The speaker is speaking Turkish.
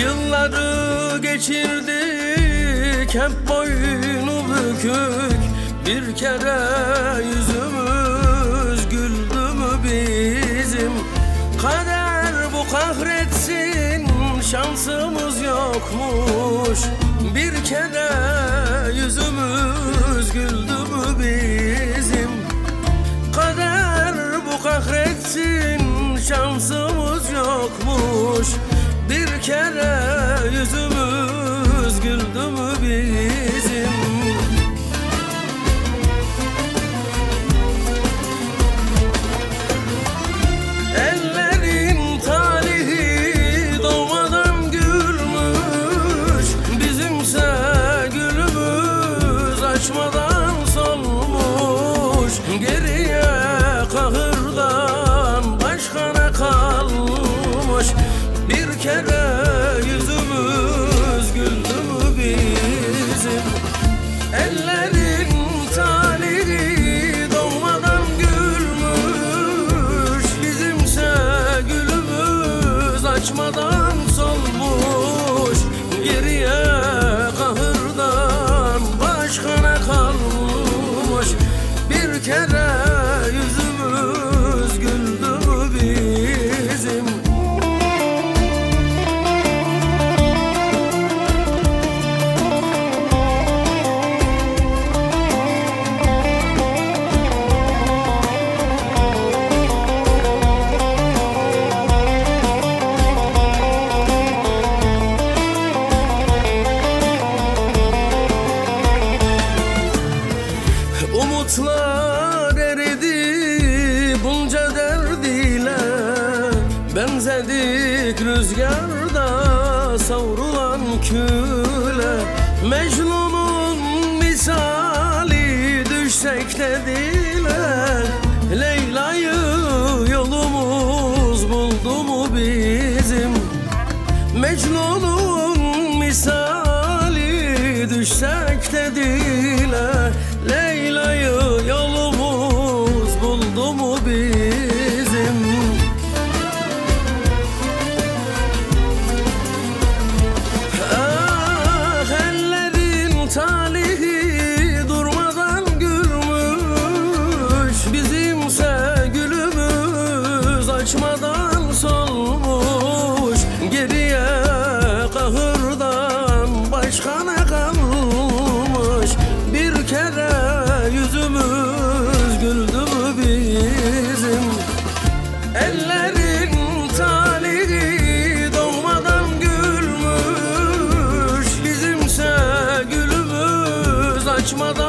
Yılları geçirdik hep boynu bükük, bir kere yüzümüz güldü mü bizim? Kader bu kahretsin, şansımız yokmuş, bir kere yüzümüz güldü mü bizim? Kader bu kahretsin, şansımız yokmuş, bir kere yüzümüz güldü mü bizim? Ellerin talihi doğmadan gülmüş, bizimse gülümüz açmadan solmuş. Geriye kahırdan başka ne kalmış, bir kere yüzümüz güldü mü bizim? Ellerin talihi doğmadan gülmüş, bizimse gülümüz açmadan solmuş. Geriye kahırdan başka ne kalmış, bir kere yüzümüz güldü mü bizim? Umutlar eridi bunca derdiyle, benzedik rüzgarda savrulan küle. Mecnun'un misali düşsek de dile, Leyla'yı yolumuz buldu mu bizim? Mecnun'un misali düşsek de dile, Leyla'yı yolumuz buldu mu bizim? Ah, ellerin talihi durmadan gülmüş, bizimse gülümüz açmadan solmuş. Geriye kahırdan başka ne kalmış, bir kere yüzümüz güldü mü bizim? Ellerin talihi doğmadan gülmüş, bizimse gülümüz açmadan